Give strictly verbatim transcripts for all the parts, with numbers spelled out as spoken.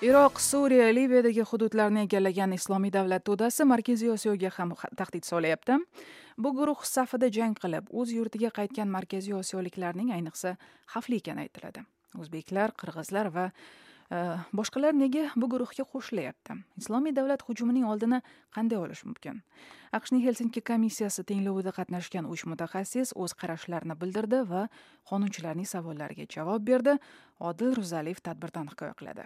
Iroq, Suriya, Liviyadagi hududlarni egallagan Islomiy davlat to'dasi Markaziy Osiyoga ham tahdid solyapti. Bu guruh safida jang qilib, o'z yurtiga qaytgan Markaziy Osiyoliklarning ayniqsa xavfli ekani aytiladi. O'zbeklar, qirg'izlar va e, boshqalar nega bu guruhga qo'shilyapti? Islomiy davlat hujumining oldini qanday olish mumkin? AQShning Helsinki komissiyasi tinglovida qatnashgan uch mutaxassis o'z qarashlarini bildirdi va qonunchilarning savollariga javob berdi. Odil Ro'zaliyev tadbirdan hikoya qiladi.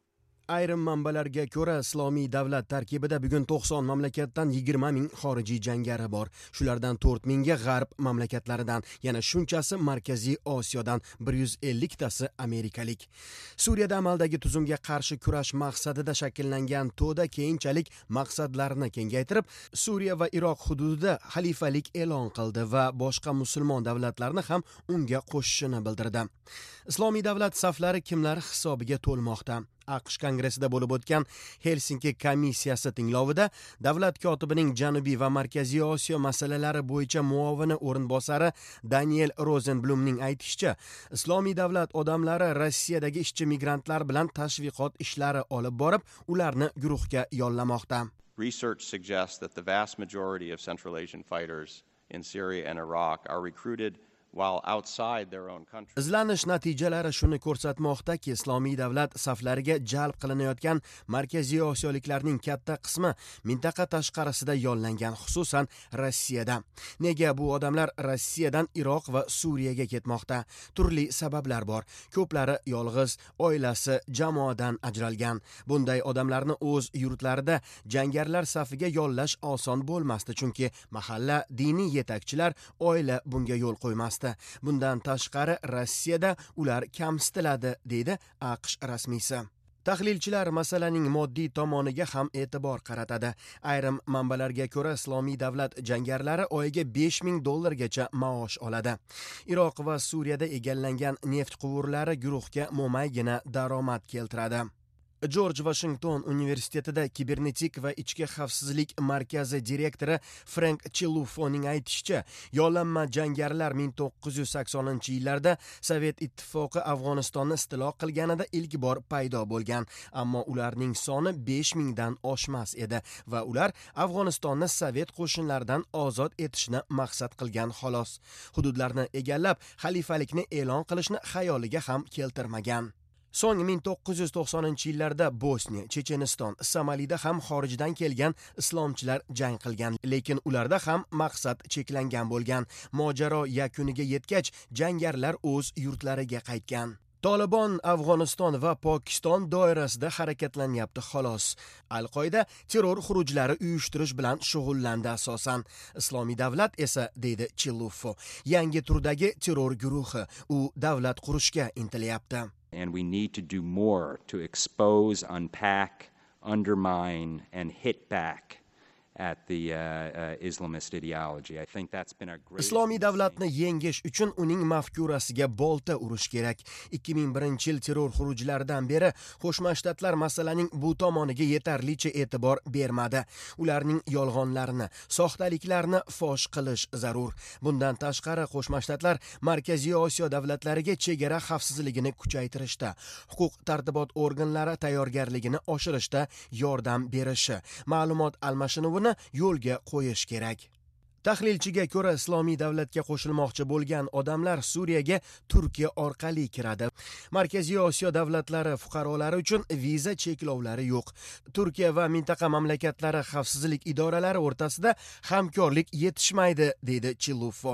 Ayrim manbalarga ko'ra, Islomiy davlat tarkibida bugun to'qson mamlakatdan yigirma ming xorijiy jangari bor. Shulardan to'rt mingga g'arb mamlakatlaridan, yana shunchasi Markaziy Osiyodan, bir yuz elliktasi amerikalik. Suriyada amaldagi tuzumga qarshi kurash maqsadida shakllangan to'da keyinchalik maqsadlarini kengaytirib, Suriya va Iroq hududida xalifalik e'lon qildi va boshqa musulmon davlatlarni ham unga qo'shishini bildirdi. Islomiy davlat saflari kimlar hisobiga to'lmoqda? AQSh kongressida bo'lib o'tgan Helsinki komissiyasi tinglovida davlat kotibining Janubiy va Markaziy Osiyo masalalari bo'yicha muovini o'rinbosari Daniel Rosenblumning aytishicha, Islomiy davlat odamlari Rossiyadagi ishchi migrantlar bilan tashviqot ishlari olib borib, ularni guruhga yollamoqda. Research suggests that the vast majority of Central Asian fighters in Syria and Iraq are recruited while outside their own country. Izlanish natijalari shuni ko'rsatmoqdaki, Islomiy davlat saflariga jalb qilinayotgan Markaziy Osiyoliklarning katta qismi mintaqa tashqarisida yollangan, xususan Rossiyada. Nega bu odamlar Rossiyadan Iroq va Suriyaga ketmoqda? Turli sabablar bor. Ko'plari yolg'iz, oilasi, jamoadan ajralgan. Bunday odamlarni o'z yurtlarida jangarilar safiga yollash oson bo'lmasdi, chunki mahalla, diniy yetakchilar, oila bunga yo'l qo'ymasdi. Bundan tashqari Rossiyada ular kamsitiladi, deydi AQSh rasmiysi. Tahlilchilar masalaning moddiy tomoniga ham e'tibor qaratadi. Ayrim manbalarga ko'ra, Islomiy davlat jangarilari oyiga besh ming dollargacha maosh oladi. Iroq va Suriyada egallangan neft quvurlari guruhga mo'maygina daromad keltiradi. George Washington universitetida kibernetik va ichki xavfsizlik markazi direktori Frank Chilufoning aytishicha, yollanma jangarilar ming to'qqiz yuz saksoninchi yillarda Sovet ittifoqi Afg'onistonni istilo qilganida ilk bor paydo bo'lgan, ammo ularning soni besh mingdan oshmas edi va ular Afg'onistonni Sovet qo'shinlaridan ozod etishni maqsad qilgan xolos. Hududlarni egallab, xalifalikni e'lon qilishni xayoliga ham keltirmagan. So'ng ming to'qqiz yuz to'qsoninchi yillarda Bosniya, Checheniston, Somalida ham xorijdan kelgan islomchilar jang qilgan, lekin ularda ham maqsad cheklangan bo'lgan. Mojaro yakuniga yetgach, jangarilar o'z yurtlariga qaytgan. Tolibon Afg'oniston va Pokiston doirasida harakatlanyapti xolos. Al-Qoida terror xurujlari uyushtirish bilan shug'ullandi asosan. Islomiy davlat esa, deydi Chilufo, yangi turdagi terror guruhi, u davlat qurishga intilyapti. And we need to do more to expose, unpack, undermine, and hit back at the uh, uh, Islamist ideology. I think that's been our greatest. Islomiy davlatni yengish uchun uning mafkurasiga bolta urish kerak. ikki ming birinchi yil terror xurujlaridan beri Qo'shma Shtatlar masalaning bu tomoniga yetarlicha e'tibor bermadi. Ularning yolg'onlarini, soxtaliklarni fosh qilish zarur. Bundan tashqari Qo'shma Shtatlar Markaziy Osiyo davlatlariga chegara xavfsizligini kuchaytirishda, huquq tartibot organlari tayyorgarligini oshirishda yordam berishi, ma'lumot almashinuvini yo'lga qo'yish kerak. Tahlilchiga ko'ra, Islomiy davlatga qo'shilmoqchi bo'lgan odamlar Suriyaga Turkiya orqali kiradi. Markaziy Osiyo davlatlari fuqarolari uchun viza cheklovlari yo'q. Turkiya va mintaqa mamlakatlari xavfsizlik idoralari o'rtasida hamkorlik yetishmaydi, deydi Chilufo.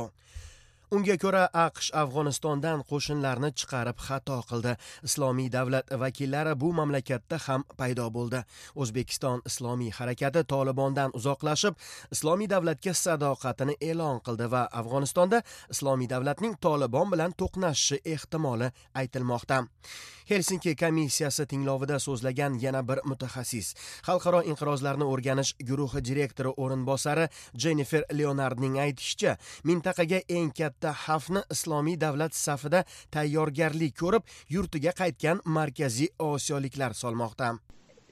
Unga ko'ra, AQSh Afg'onistondan qo'shinlarni chiqarib xato qildi. Islomiy davlat vakillari bu mamlakatda ham paydo bo'ldi. O'zbekiston Islomiy harakati Tolibondan uzoqlashib, Islomiy davlatga sadoqatini e'lon qildi va Afg'onistonda Islomiy davlatning Tolibon bilan to'qnashishi ehtimoli aytilmoqda. Helsinki komissiyasi tinglovida so'zlagan yana bir mutaxassis, Xalqaro inqirozlarni o'rganish guruhi direktori o'rinbosari Jennifer Leonardning aytishicha, mintaqaga eng katta xavfni Islomiy davlat safida tayyorgarlik ko'rib, yurtiga qaytgan Markaziy Osiyoliklar solmoqda.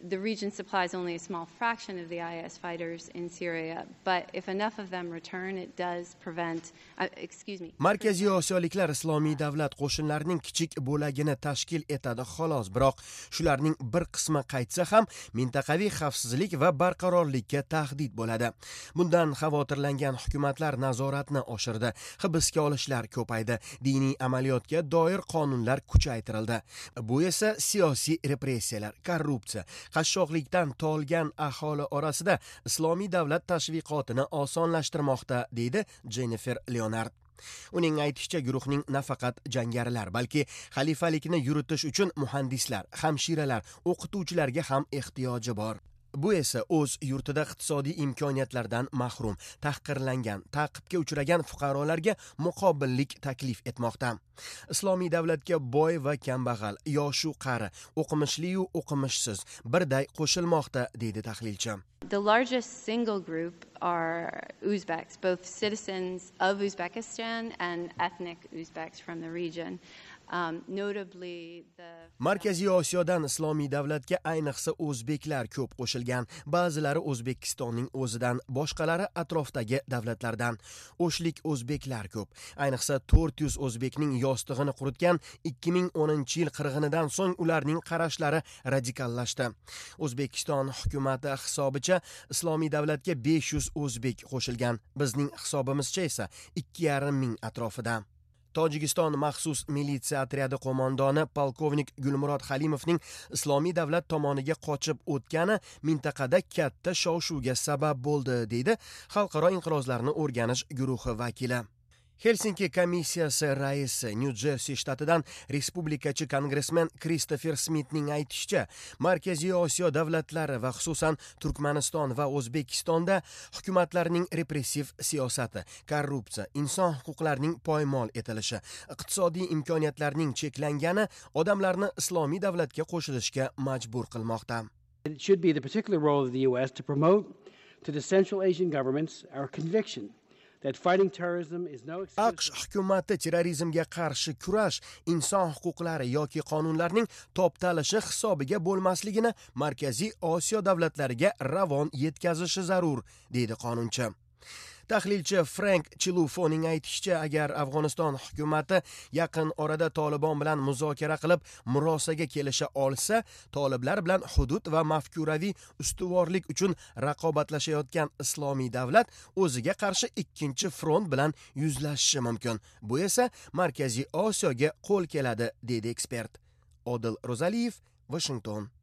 the region supplies only a small fraction of the I S fighters in Syria, but if enough of them return, it does prevent, uh, excuse me. Markaziy Osiyoliklar Islomiy davlat qo'shinlarining kichik bo'lagini tashkil etadi xolos, biroq shularning bir qismi qaytsa ham mintaqaviy xavfsizlik va barqarorlikka tahdid bo'ladi. Bundan xavotirlangan hukumatlar nazoratni oshirdi, hibsga olishlar ko'paydi, diniy amaliyotga doir qonunlar kuchaytirildi. Bu esa siyosiy repressiyalar, korrupsiya, qashshoqlikdan tolgan aholi orasida islomiy davlat tashviqotini osonlashtirmoqda, deydi Jennifer Leonard. Uning aytishicha, guruhning nafaqat jangarilar, balki xalifalikni yuritish uchun muhandislar, hamshiralar, o'qituvchilarga ham ehtiyoji bor. Bu esa o'z yurtida iqtisodiy imkoniyatlardan mahrum, tahqirlangan, ta'qibga uchragan fuqarolarga muqobillik taklif etmoqda. Islomiy davlatga boy va kambag'al, yoshu qari, o'qimishli-yu o'qimishsiz birday qo'shilmoqda, deydi tahlilchi. The largest single group are Uzbeks, both citizens of Uzbekistan and ethnic Uzbeks from the region. Um, notably the Markaziy Osiyodan islomiy davlatga ayniqsa o'zbeklar ko'p qo'shilgan. Ba'zilari O'zbekistonning o'zidan, boshqalari atrofdagi davlatlardan. O'shlik o'zbeklar ko'p. Ayniqsa to'rt yuz o'zbekning yostig'ini quritgan ikki ming o'ninchi yil qirg'inidan so'ng ularning qarashlari radikallashdi. O'zbekiston hukumati hisobicha islomiy davlatga besh yuz o'zbek qo'shilgan. Bizning hisobimizcha esa ikki yarim ming atrofida. Tojikiston maxsus militsiya otryadi qo'mondoni polkovnik Gulmurod Halimovning islomiy davlat tomoniga qochib o'tgani mintaqada katta shov-shuvga sabab bo'ldi, deydi Xalqaro inqirozlarni o'rganish guruhi vakili. Helsinki komissiyasi raisi Nyu-Jersi shtatidan respublikachi kongressmen Kristofer Smitning aytishicha, Markaziy Osiyo davlatlari va xususan Turkmaniston va O'zbekistonda hukumatlarning repressiv siyosati, korrupsiya, inson huquqlarining poymol etilishi, iqtisodiy imkoniyatlarning cheklangani odamlarni islomiy davlatga qo'shilishga majbur qilmoqda. It should be the particular role of the U S to promote to the Central Asian governments our conviction that fighting terrorism is no excuse. AQSh hukumati terrorizmga qarshi kurash inson huquqlari yoki qonunlarning toptalishi hisobiga bo'lmasligini Markaziy Osiyo davlatlariga ravon yetkazishi zarur, deydi qonunchi. Tahlilchi Frank Chilufoning aytishicha, agar Afg'oniston hukumati yaqin orada Tolibon bilan muzokara qilib murosaga kelisha olsa, toliblar bilan hudud va mafkuraviy ustuvorlik uchun raqobatlashayotgan islomiy davlat o'ziga qarshi ikkinchi front bilan yuzlashishi mumkin. Bu esa Markaziy Osiyoga qo'l keladi, deydi ekspert. Odil Rozaliyev, Washington.